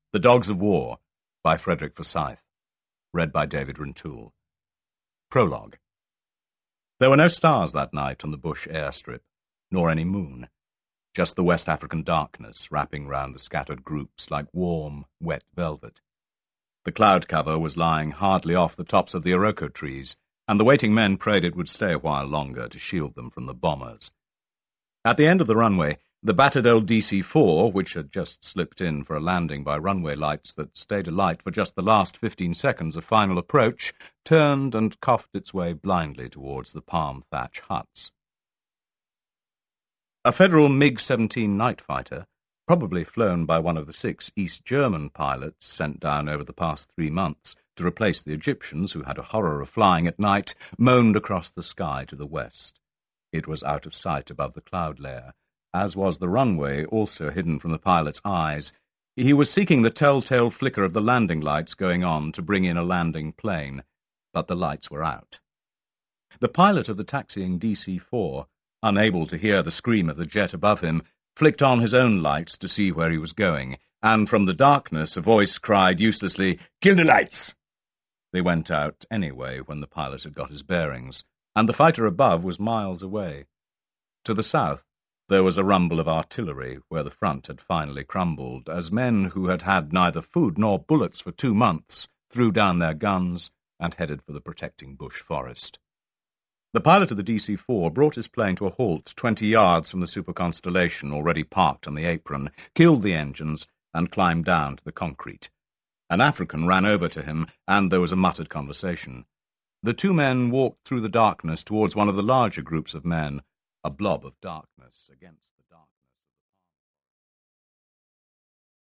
The Dogs of War, by Frederick Forsyth. Read by David Rintoul. Prologue. There were no stars that night on the bush airstrip, nor any moon. Just the West African darkness wrapping round the scattered groups like warm, wet velvet. The cloud cover was lying hardly off the tops of the Iroko trees, and the waiting men prayed it would stay a while longer to shield them from the bombers. At the end of the runway, the battered old DC-4, which had just slipped in for a landing by runway lights that stayed alight for just the last 15 seconds of final approach, turned and coughed its way blindly towards the palm thatch huts. A Federal MiG-17 night fighter, probably flown by one of the 6 East German pilots sent down over the past 3 months to replace the Egyptians who had a horror of flying at night, moaned across the sky to the west. It was out of sight above the cloud layer, as was the runway, also hidden from the pilot's eyes. He was seeking the telltale flicker of the landing lights going on to bring in a landing plane, but the lights were out. The pilot of the taxiing DC-4, unable to hear the scream of the jet above him, flicked on his own lights to see where he was going, and from the darkness a voice cried uselessly, "Kill the lights!" They went out anyway when the pilot had got his bearings, and the fighter above was miles away. To the south, there was a rumble of artillery where the front had finally crumbled, as men who had had neither food nor bullets for 2 months threw down their guns and headed for the protecting bush forest. The pilot of the DC-4 brought his plane to a halt 20 yards from the Super Constellation already parked on the apron, killed the engines, and climbed down to the concrete. An African ran over to him, and there was a muttered conversation. The 2 men walked through the darkness towards one of the larger groups of men, a blob of darkness against